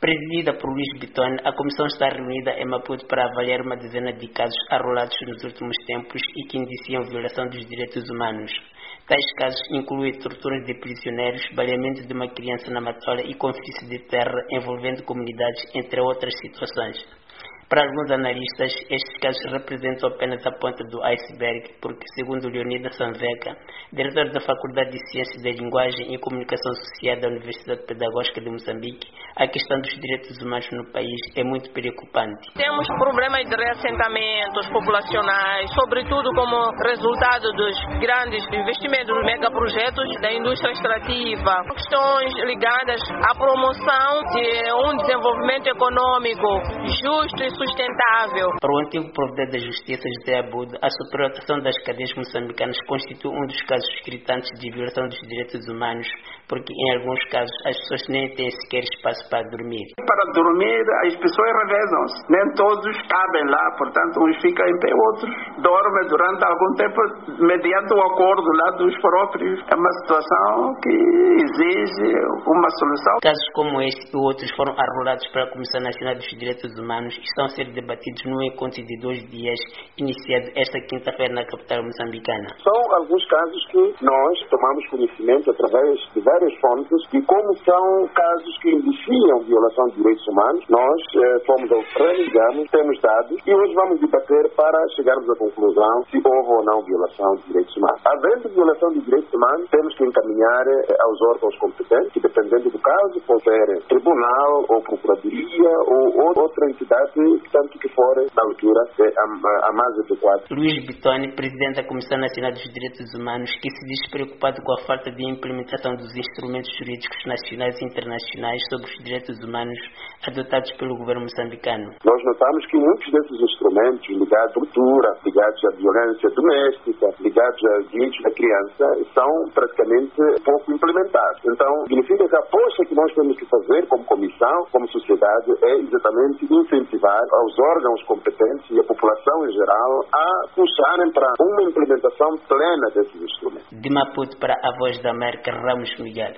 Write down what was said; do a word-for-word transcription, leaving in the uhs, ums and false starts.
Presidida por Luís Bitton, a comissão está reunida em Maputo para avaliar uma dezena de casos arrolados nos últimos tempos e que indiciam violação dos direitos humanos. Tais casos incluem torturas de prisioneiros, baleamento de uma criança na Matola e confisco de terra envolvendo comunidades, entre outras situações. Para alguns analistas, estes casos representam apenas a ponta do iceberg, porque, segundo Leonida Sanveca, diretor da Faculdade de Ciências da Linguagem e Comunicação Social da Universidade Pedagógica de Moçambique, a questão dos direitos humanos no país é muito preocupante. Temos problemas de reassentamentos populacionais, sobretudo como resultado dos grandes investimentos nos megaprojetos da indústria extrativa, questões ligadas à promoção de um desenvolvimento econômico justo e sustentável. Para o antigo provedor da Justiça, José Abudo, a superlotação das cadeias moçambicanas constitui um dos casos gritantes de violação dos direitos humanos, porque em alguns casos as pessoas nem têm sequer espaço para dormir. Para dormir, as pessoas revezam-se. Nem todos cabem lá, portanto, uns ficam em pé, outros dormem durante algum tempo, mediante o acordo lá dos próprios. É uma situação que exige uma solução. Casos como este e outros foram arrolados pela Comissão Nacional dos Direitos Humanos e estão a ser debatidos num encontro de dois dias iniciado esta quinta-feira na capital moçambicana. São alguns casos que nós tomamos conhecimento através de várias fontes e como são casos que indiciam violação de direitos humanos, nós eh, fomos ao realizamos, temos dados e hoje vamos debater para chegarmos à conclusão se houve ou não violação de direitos humanos. Havendo violação de direitos humanos, temos que encaminhar eh, aos órgãos competentes, que dependendo do caso, pode ser tribunal ou procuradoria ou, ou outra entidade, tanto que for na altura é a, a mais adequada. Luís Bitton, presidente da Comissão Nacional dos Direitos Humanos, que se diz preocupado com a falta de implementação dos instrumentos jurídicos nacionais e internacionais sobre os direitos humanos adotados pelo governo moçambicano. Nós notamos que muitos desses instrumentos ligados à tortura, ligados à violência doméstica, ligados aos direitos da criança, são praticamente pouco implementados. Então, significa que a aposta que nós temos que fazer como comissão, como sociedade, é exatamente incentivar aos órgãos competentes e a população em geral a puxarem para uma implementação plena desses instrumentos. De Maputo para a Voz da América, Ramos Miguel.